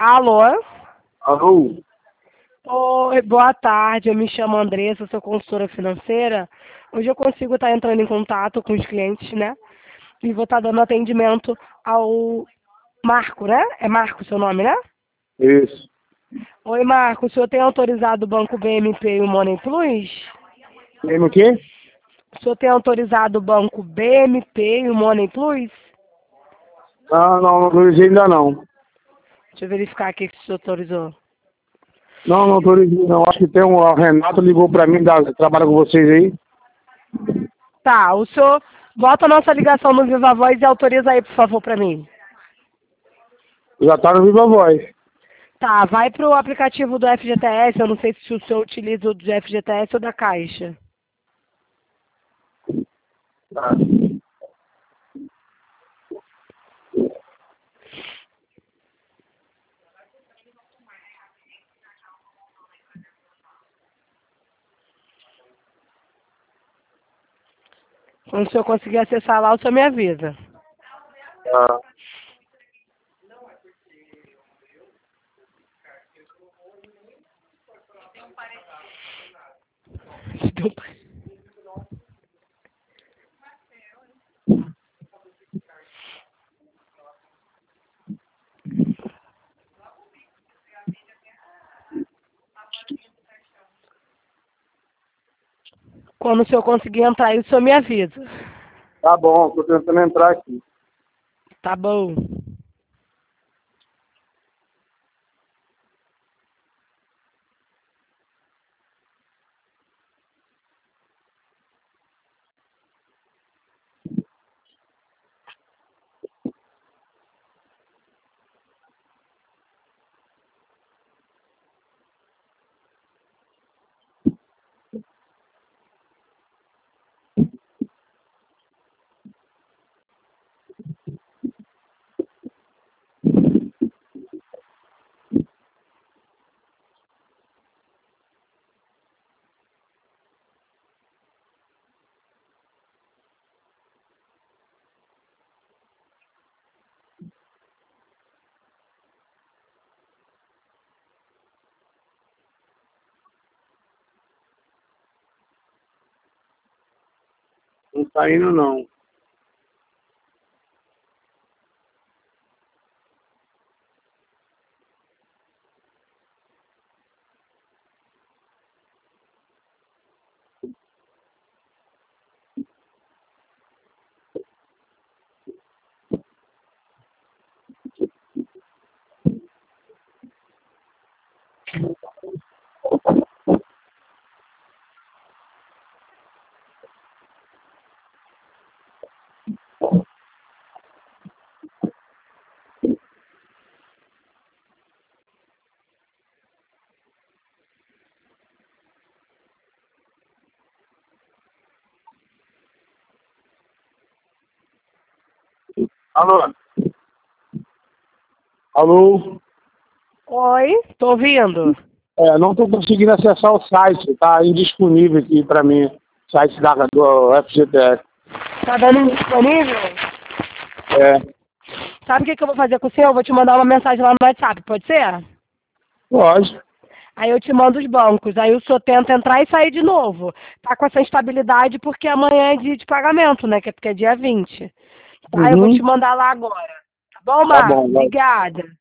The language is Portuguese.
Alô? Alô? Oi, boa tarde. Eu me chamo Andressa, sou consultora financeira. Hoje eu consigo estar entrando em contato com os clientes, né? E vou estar dando atendimento ao Marco, né? É Marco o seu nome, né? Isso. Oi, Marco. O senhor tem autorizado o Banco BMP e o Money Plus? Tem o quê? O senhor tem autorizado o Banco BMP e o Money Plus? Não autorizei ainda não. Deixa eu verificar aqui se o senhor autorizou. Não autorizei não. Acho que tem o Renato ligou pra mim, trabalha com vocês aí. Tá, o senhor bota a nossa ligação no Viva Voz e autoriza aí, por favor, para mim. Já tá no Viva Voz. Tá, vai pro aplicativo do FGTS, eu não sei se o senhor utiliza o do FGTS ou da Caixa. Tá. Quando o senhor conseguir acessar lá, o senhor me avisa. Tá. Quando o senhor conseguir entrar aí, o senhor me avisa. Tá bom, tô tentando entrar aqui. Tá bom. Não tá indo não. Alô? Alô? Oi, tô ouvindo. Não tô conseguindo acessar o site, tá indisponível aqui pra mim. Site do FGTS. Tá dando indisponível? É, Sabe o que eu vou fazer com o senhor? Eu vou te mandar uma mensagem lá no WhatsApp, pode ser? pode. Aí eu te mando os bancos. Aí o senhor tenta entrar e sair de novo. Tá com essa instabilidade porque amanhã é dia de pagamento, né? Que é porque é dia 20. Tá? Eu vou te Uhum. mandar lá agora. Tá bom, Tá Marco? bom, vai. Obrigada.